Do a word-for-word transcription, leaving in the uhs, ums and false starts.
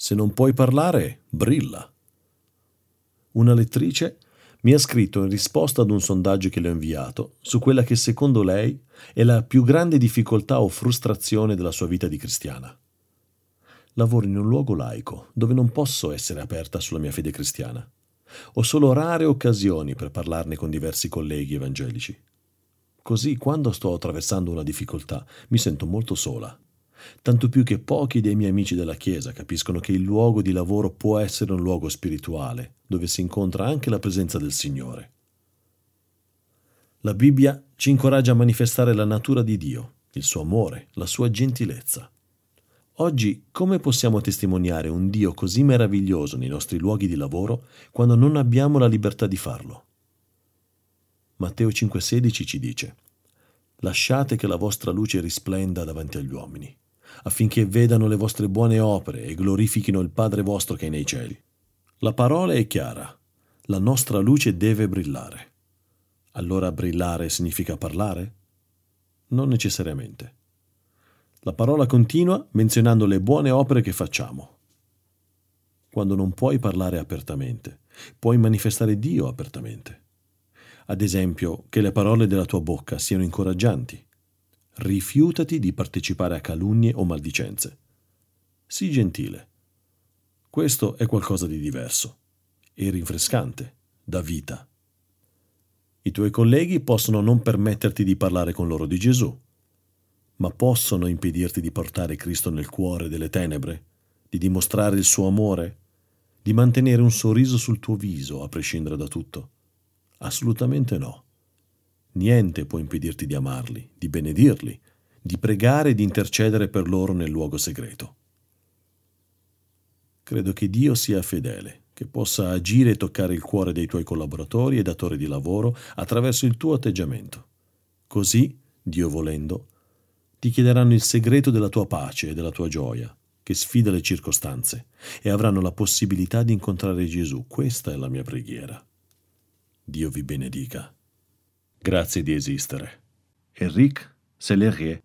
Se non puoi parlare, brilla. Una lettrice mi ha scritto in risposta ad un sondaggio che le ho inviato su quella che secondo lei è la più grande difficoltà o frustrazione della sua vita di cristiana. Lavoro in un luogo laico dove non posso essere aperta sulla mia fede cristiana. Ho solo rare occasioni per parlarne con diversi colleghi evangelici. Così, quando sto attraversando una difficoltà, mi sento molto sola. Tanto più che pochi dei miei amici della Chiesa capiscono che il luogo di lavoro può essere un luogo spirituale, dove si incontra anche la presenza del Signore. La Bibbia ci incoraggia a manifestare la natura di Dio, il suo amore, la sua gentilezza. Oggi, come possiamo testimoniare un Dio così meraviglioso nei nostri luoghi di lavoro quando non abbiamo la libertà di farlo? Matteo cinque sedici ci dice: «Lasciate che la vostra luce risplenda davanti agli uomini, affinché vedano le vostre buone opere e glorifichino il Padre vostro che è nei cieli». La parola è chiara: la nostra luce deve brillare. Allora brillare significa parlare? Non necessariamente. La parola continua menzionando le buone opere che facciamo. Quando non puoi parlare apertamente, puoi manifestare Dio apertamente. Ad esempio, che le parole della tua bocca siano incoraggianti. Rifiutati di partecipare a calunnie o maldicenze. Sii gentile. Questo è qualcosa di diverso e rinfrescante, dà vita. I tuoi colleghi possono non permetterti di parlare con loro di Gesù, ma possono impedirti di portare Cristo nel cuore delle tenebre, di dimostrare il suo amore, di mantenere un sorriso sul tuo viso a prescindere da tutto? Assolutamente no. Niente può impedirti di amarli, di benedirli, di pregare e di intercedere per loro nel luogo segreto. Credo che Dio sia fedele, che possa agire e toccare il cuore dei tuoi collaboratori e datori di lavoro attraverso il tuo atteggiamento. Così, Dio volendo, ti chiederanno il segreto della tua pace e della tua gioia, che sfida le circostanze, e avranno la possibilità di incontrare Gesù. Questa è la mia preghiera. Dio vi benedica. Grazie di esistere. Éric Sellerier